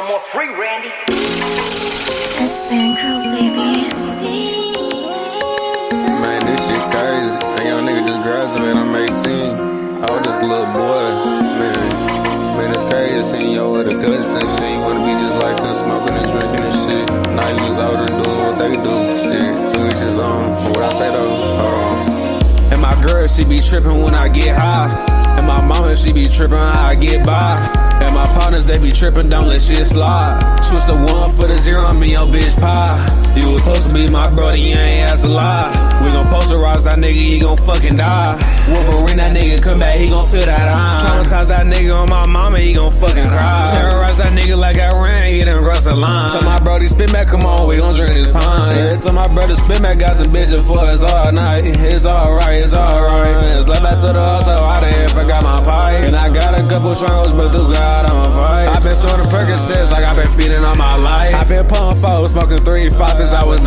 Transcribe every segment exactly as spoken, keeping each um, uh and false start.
no more free, Randy. It's been girl, baby. Man, this shit crazy. And young nigga just graduated, I'm eighteen. I was just a little boy, man. Man, it's crazy seeing yo with the cousins and shit. You wanna be just like them, smoking and drinking and shit. Now you just older doing what they do. Shit, two each his own. But what I say though, hold on. And my girl, she be tripping when I get high. And my mama, she be tripping how I get by. And my partners, they be tripping, don't let shit slide. Switch the one for the zero, I'm in your bitch pie. You was supposed to be my brother, you ain't asked a lie. We gon' posterize that nigga, he gon' fucking die. Wolverine, that nigga come back, he gon' feel that iron. Traumatize that nigga on my mama, he gon' fucking cry. Terrorize that nigga like I ran, he done cross the line. Tell my brody, spin back, come on, we gon' drink his pine. Yeah, tell my brother, spin back, got some bitches for us all night. It's alright, it's alright. It's left back to the hustle, out of here, forgot my pipe. And I got a couple strongholds, but through God, I'ma fight. I been storing Percocets like I been feeding on my life. I been pulling foes, smoking three, five since I was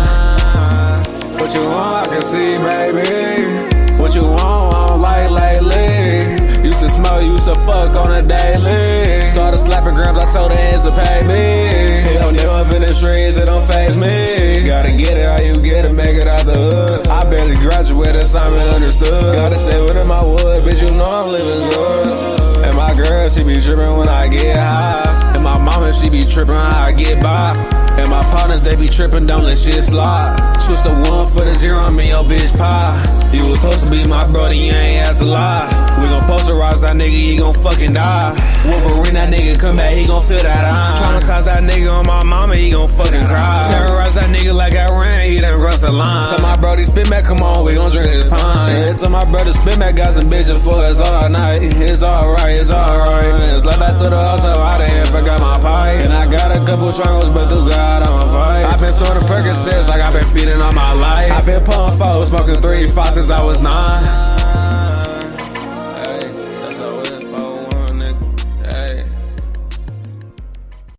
nine. What you want, I can see, baby. What you want, I don't like lately. Used to smoke, used to fuck on a daily. Started slapping grams, I told her hands to pay me. Hell, nigga up in the streets, it don't faze me. Gotta get it how you get it, make it out the hood. I barely graduated, assignment understood. Gotta say what in my wood, bitch, you know I'm living good. And my girl, she be tripping when I get high. And my mama, she be tripping how I get by. And my partners, they be tripping, don't let shit slide. Switch the one for the zero, I'm in your bitch pie. You was supposed to be my brother, you ain't asked a lie. We gon' posterize that nigga, he gon' fucking die. Wolverine, that nigga come back, he gon' feel that iron. Traumatize that nigga on my mama, he gon' fucking cry. Terrorize that nigga like I ran, he done cross the line. Tell my brody, spin back, come on, we gon' drink his pine. Yeah, tell my brother, spin back, got some bitches for us all night. It's alright, it's alright. It's left back to the hustle, out of here, forgot my pipe. And I got a couple strongholds, but through God, I'ma fight. I been storing Percocets like I been feeding on my life. I been pulling foes, smoking three, five since I was nine.